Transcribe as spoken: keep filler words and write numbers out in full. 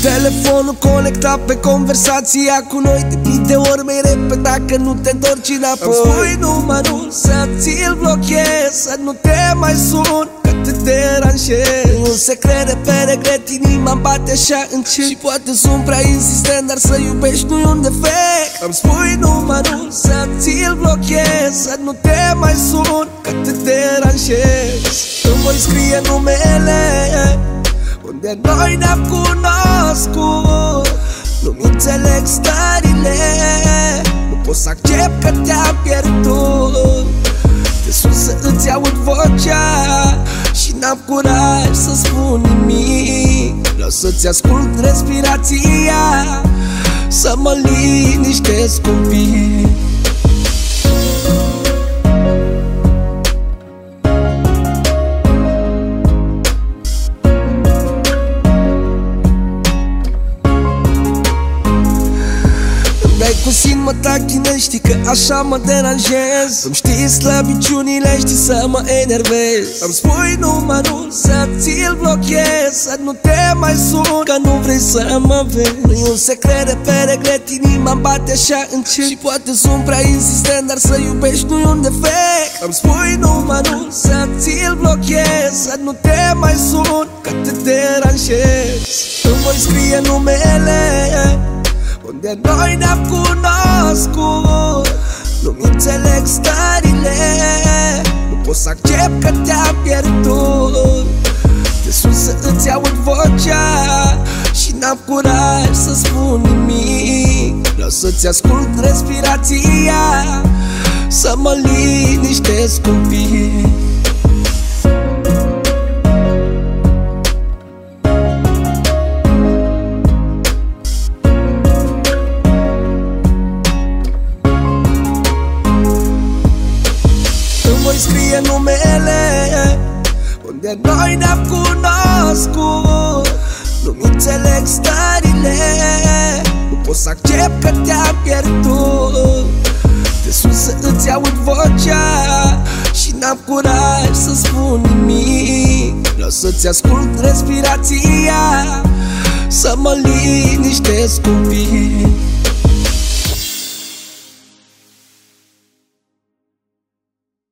telefonul conectat pe conversația cu noi. De mii de ori mai repede că nu te întorci înapoi. Îmi spui numărul să ți-l blochez, să nu te mai sun, că te deranjez. E un secret pe regret, inima-mi bate așa încet. Și poate sunt prea insistent, dar să iubești nu-i un defect. Îmi spui numărul să ți-l blochez, să nu te mai sun, că te deranjez. Îmi voi scrie numele unde noi ne-am cunoscut. Nu-mi înțeleg stările, nu pot să accept că te-am pierdut. Te sun să îți aud vocea și n-am curaj să spun nimic. Vreau să-ți ascult respirația, să mă liniștesc un pic. Cu sin mă tachinești, știi că așa mă deranjez. Îmi știi slăbiciunile, știi să mă enervez. Îmi spui numărul să ți-l blochez, să nu te mai sun, că nu vrei să mă vezi. Nu-i un secret pe regret, inima-mi bate așa încet. Și poate sunt prea insistent, dar să iubești nu-i un defect. Îmi spui numărul să ți-l blochez, să nu te mai sun, că te deranjez. Îmi voi scrie numele unde noi ne-am cunoscut. Nu-mi înțeleg stările, nu pot să accept că te-am pierdut. Te sun să îți aud vocea și n-am curaj să spun nimic. Vreau să-ți ascult respirația, să mă liniștesc un pic. Voi scrie numele unde noi ne-am cunoscut. Nu-mi înțeleg stările, nu pot să accept că te-am pierdut. Te sun să îți aud vocea și n-am curaj să spun nimic. Vreau să-ți ascult respirația, să mă liniștesc un pic.